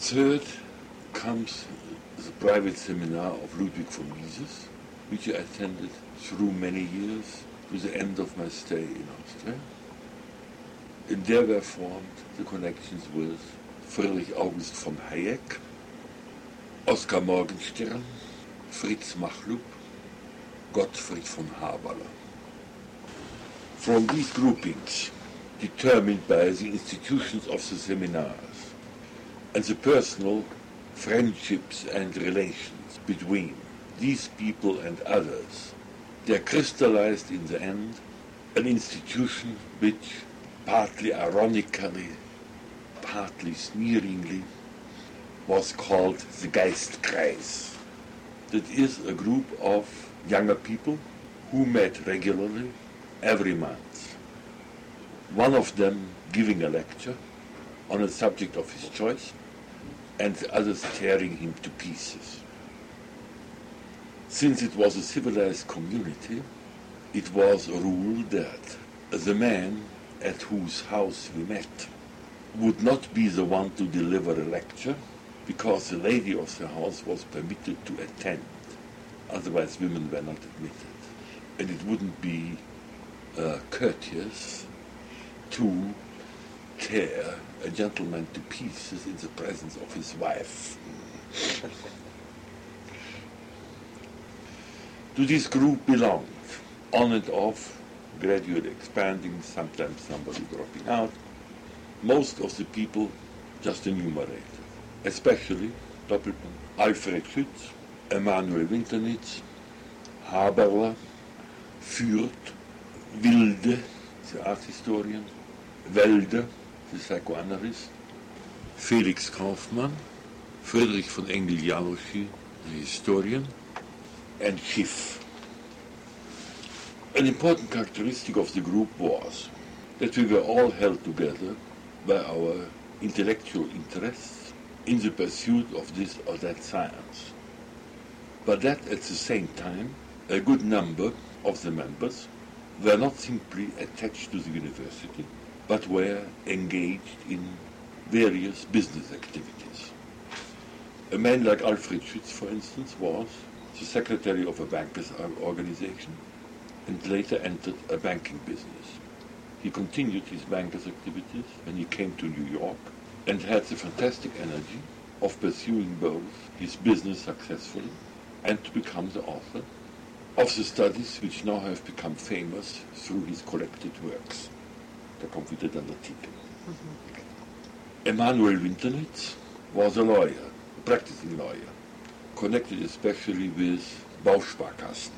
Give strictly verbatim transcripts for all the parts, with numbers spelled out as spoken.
Third comes the private seminar of Ludwig von Mises, which I attended through many years to the end of my stay in Austria. And there were formed the connections with Friedrich August von Hayek, Oskar Morgenstern, Fritz Machlup, Gottfried von Haberler. From these groupings, determined by the institutions of the seminars, and the personal friendships and relations between these people and others, there crystallized in the end an institution which, partly ironically, partly sneeringly, was called the Geistkreis. That is a group of younger people who met regularly every month. One of them giving a lecture on a subject of his choice, and the others tearing him to pieces. Since it was a civilized community, it was a rule that the man at whose house we met would not be the one to deliver a lecture, because the lady of the house was permitted to attend. Otherwise women were not admitted. And it wouldn't be uh, courteous to tear a gentleman to pieces in the presence of his wife. To this group belonged, on and off, gradually expanding, sometimes somebody dropping out, most of the people just enumerated, especially Doppelpunkt, Alfred Schütz, Emanuel Winternitz, Haberler, Fürth, Wilde, the art historian, Welde, the psychoanalyst, Felix Kaufmann, Friedrich von Engel-Jalochi, the historian, and Schiff. An important characteristic of the group was that we were all held together by our intellectual interests in the pursuit of this or that science. But that at the same time, a good number of the members were not simply attached to the university, but were engaged in various business activities. A man like Alfred Schütz, for instance, was the secretary of a bankers' organization and later entered a banking business. He continued his bankers' activities when he came to New York and had the fantastic energy of pursuing both his business successfully and to become the author of the studies which now have become famous through his collected works. Da kommt wieder dann der Titel. Mm-hmm. Emanuel Winternitz was a lawyer, a practicing lawyer, connected especially with Bausparkassen.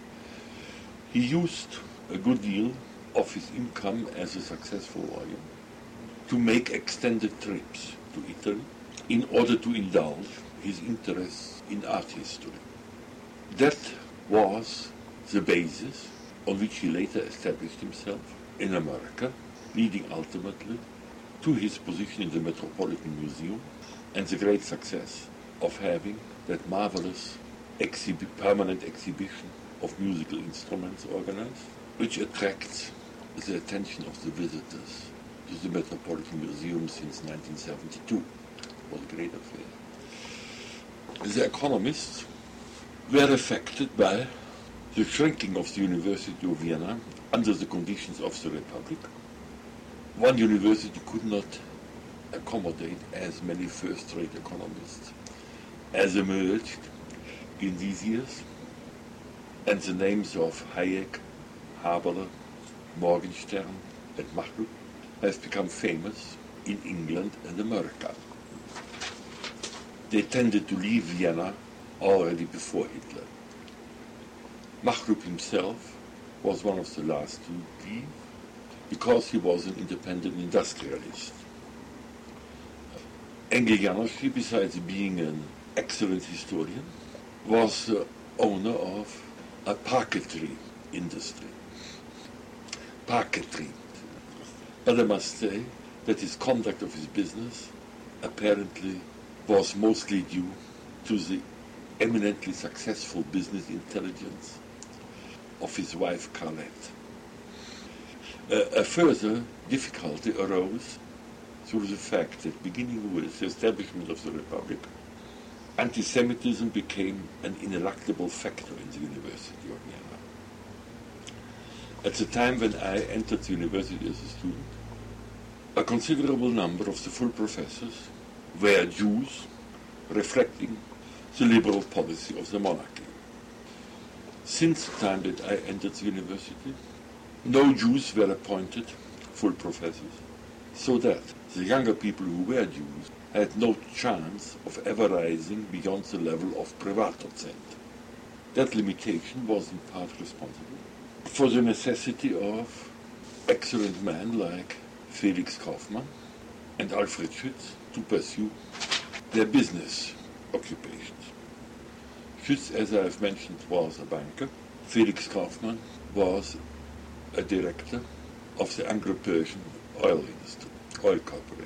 He used a good deal of his income as a successful lawyer to make extended trips to Italy in order to indulge his interests in art history. That was the basis on which he later established himself in America, leading ultimately to his position in the Metropolitan Museum and the great success of having that marvelous exhib- permanent exhibition of musical instruments organized, which attracts the attention of the visitors to the Metropolitan Museum since nineteen seventy-two. It was a great affair. The economists were affected by the shrinking of the University of Vienna under the conditions of the Republic. One university could not accommodate as many first-rate economists as emerged in these years, and the names of Hayek, Haberler, Morgenstern, and Machlup have become famous in England and America. They tended to leave Vienna already before Hitler. Machlup himself was one of the last to leave because he was an independent industrialist. Engel-Janoschky, besides being an excellent historian, was the owner of a parquetry industry. Parquetry. But I must say that his conduct of his business apparently was mostly due to the eminently successful business intelligence of his wife Carlette. Uh, a further difficulty arose through the fact that beginning with the establishment of the Republic, anti-Semitism became an ineluctable factor in the University of Vienna. At the time when I entered the university as a student, a considerable number of the full professors were Jews, reflecting the liberal policy of the monarchy. Since the time that I entered the university, no Jews were appointed full professors, so that the younger people who were Jews had no chance of ever rising beyond the level of Privatdozent. That limitation was in part responsible for the necessity of excellent men like Felix Kaufmann and Alfred Schütz to pursue their business occupations. Schütz, as I have mentioned, was a banker. Felix Kaufmann was a director of the Anglo-Persian oil industry, oil corporation.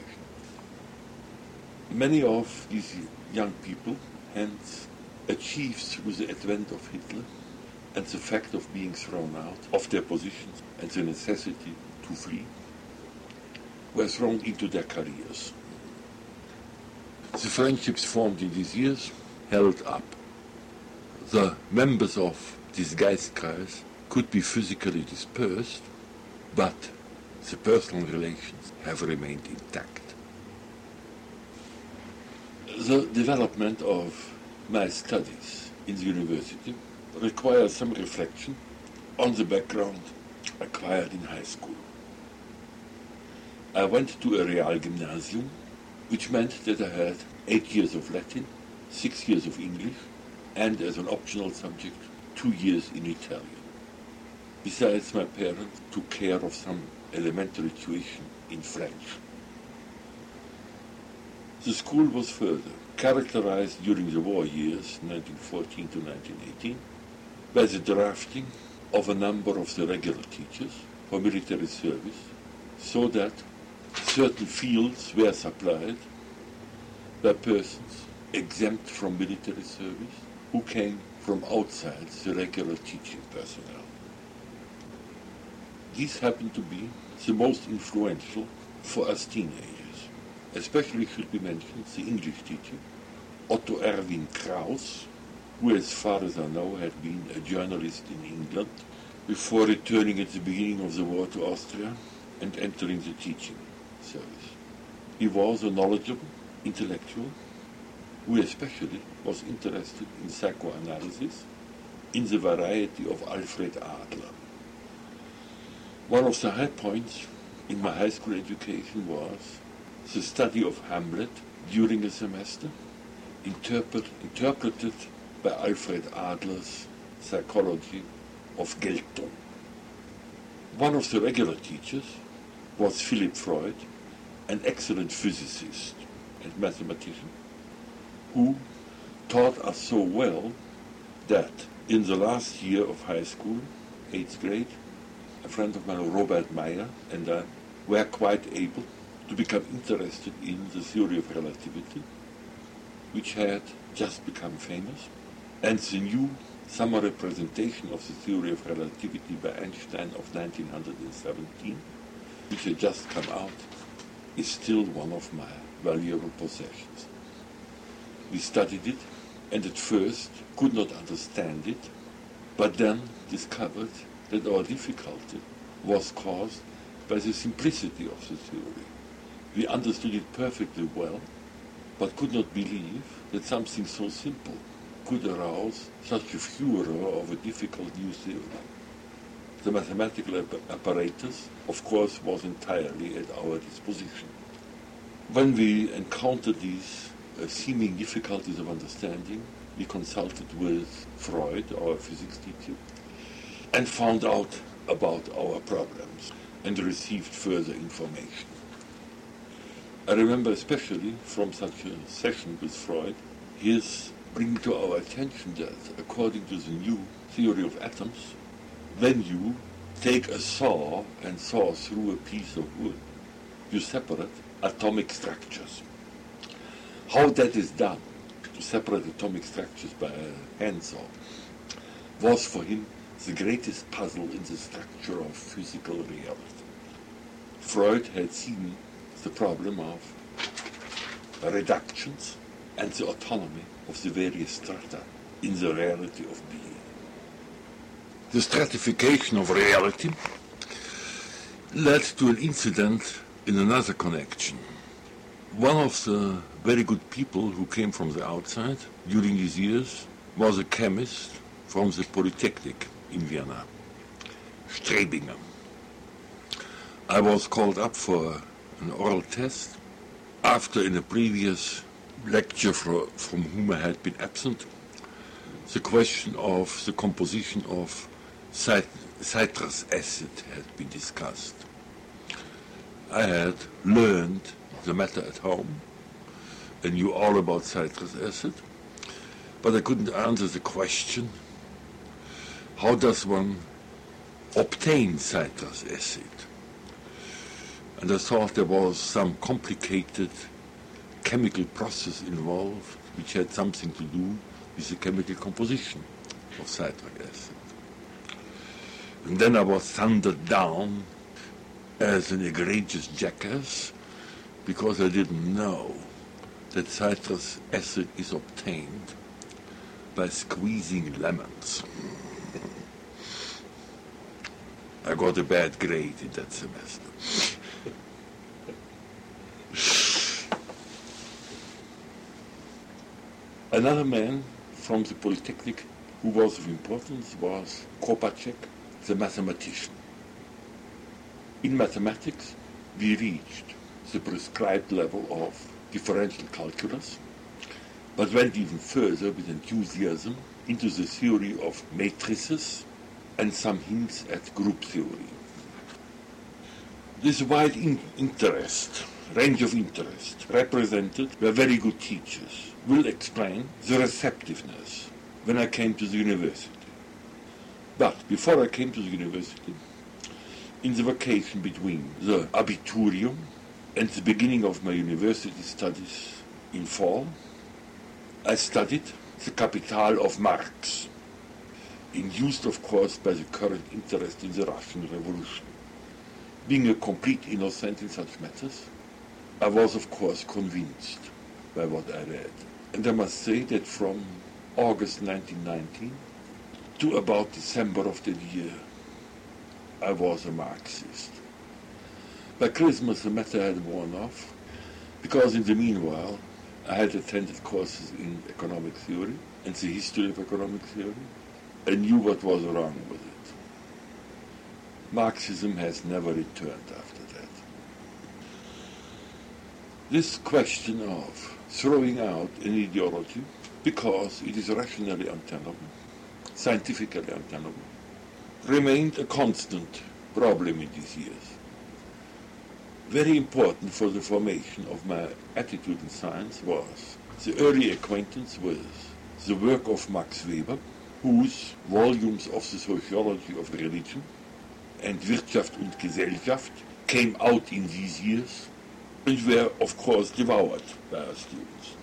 Many of these young people, hence, achieved through the advent of Hitler and the fact of being thrown out of their positions and the necessity to flee, were thrown into their careers. The friendships formed in these years held up. The members of this Geistkreis could be physically dispersed, but the personal relations have remained intact. The development of my studies in the university requires some reflection on the background acquired in high school. I went to a Realgymnasium, which meant that I had eight years of Latin, six years of English, and as an optional subject, two years in Italian. Besides, my parents took care of some elementary tuition in French. The school was further characterized during the war years, nineteen fourteen to nineteen eighteen, by the drafting of a number of the regular teachers for military service, so that certain fields were supplied by persons exempt from military service who came from outside the regular teaching personnel. These happened to be the most influential for us teenagers. Especially should be mentioned the English teacher, Otto Erwin Kraus, who, as far as I know, had been a journalist in England before returning at the beginning of the war to Austria and entering the teaching service. He was a knowledgeable intellectual who especially was interested in psychoanalysis in the variety of Alfred Adler. One of the high points in my high school education was the study of Hamlet during a semester, interpret, interpreted by Alfred Adler's psychology of Geltung. One of the regular teachers was Philipp Freud, an excellent physicist and mathematician, who taught us so well that in the last year of high school, eighth grade, a friend of mine, Robert Meyer, and I were quite able to become interested in the theory of relativity, which had just become famous, and the new summer representation of the theory of relativity by Einstein of nineteen seventeen, which had just come out, is still one of my valuable possessions. We studied it, and at first could not understand it, but then discovered that our difficulty was caused by the simplicity of the theory. We understood it perfectly well, but could not believe that something so simple could arouse such a furor of a difficult new theory. The mathematical ap- apparatus, of course, was entirely at our disposition. When we encountered these uh, seeming difficulties of understanding, we consulted with Freud, our physics teacher, and found out about our problems and received further information. I remember especially from such a session with Freud, his bringing to our attention that, according to the new theory of atoms, when you take a saw and saw through a piece of wood, you separate atomic structures. How that is done, to separate atomic structures by a handsaw, was for him the greatest puzzle in the structure of physical reality. Freud had seen the problem of reductions and the autonomy of the various strata in the reality of being. The stratification of reality led to an incident in another connection. One of the very good people who came from the outside during these years was a chemist from the Polytechnic in Vienna, Strebinger. I was called up for an oral test after in a previous lecture for, from whom I had been absent, the question of the composition of cit- citrus acid had been discussed. I had learned the matter at home and knew all about citrus acid, but I couldn't answer the question, how does one obtain citrus acid? And I thought there was some complicated chemical process involved which had something to do with the chemical composition of citric acid. And then I was thundered down as an egregious jackass because I didn't know that citrus acid is obtained by squeezing lemons. I got a bad grade in that semester. Another man from the Polytechnic who was of importance was Kopacek, the mathematician. In mathematics, we reached the prescribed level of differential calculus, but went even further with enthusiasm into the theory of matrices and some hints at group theory. This wide in- interest, range of interest, represented by very good teachers, will explain the receptiveness when I came to the university. But before I came to the university, in the vacation between the Abiturium and the beginning of my university studies in fall, I studied the Kapital of Marx, induced of course by the current interest in the Russian Revolution. Being a complete innocent in such matters, I was of course convinced by what I read. And I must say that from August nineteen nineteen to about December of that year, I was a Marxist. By Christmas the matter had worn off, because in the meanwhile I had attended courses in economic theory and the history of economic theory, and knew what was wrong with it. Marxism has never returned after that. This question of throwing out an ideology because it is rationally untenable, scientifically untenable, remained a constant problem in these years. Very important for the formation of my attitude in science was the early acquaintance with the work of Max Weber, whose volumes of the sociology of religion and Wirtschaft und Gesellschaft came out in these years and were, of course, devoured by our students.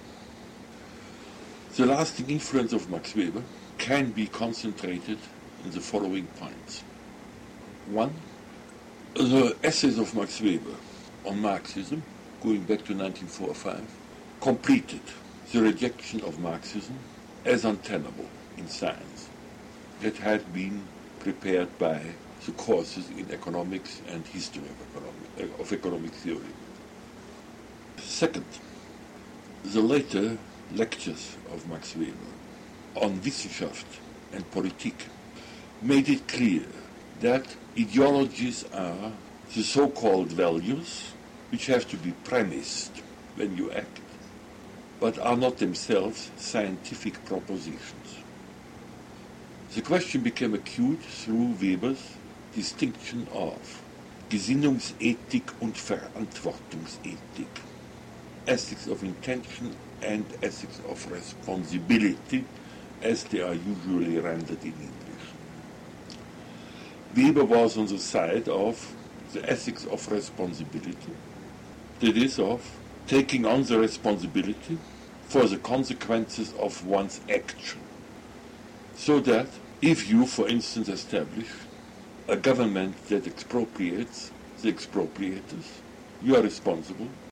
The lasting influence of Max Weber can be concentrated in the following points. One, the essays of Max Weber on Marxism, going back to nineteen forty-five, completed the rejection of Marxism as untenable in science that had been prepared by the courses in economics and history of economic, of economic theory. Second, the later lectures of Max Weber on Wissenschaft and Politik made it clear that ideologies are the so-called values which have to be premised when you act, but are not themselves scientific propositions. The question became acute through Weber's distinction of Gesinnungsethik und Verantwortungsethik, ethics of intention and ethics of responsibility, as they are usually rendered in English. Weber was on the side of the ethics of responsibility, that is, of taking on the responsibility for the consequences of one's action. So that if you, for instance, establish a government that expropriates the expropriators, You are responsible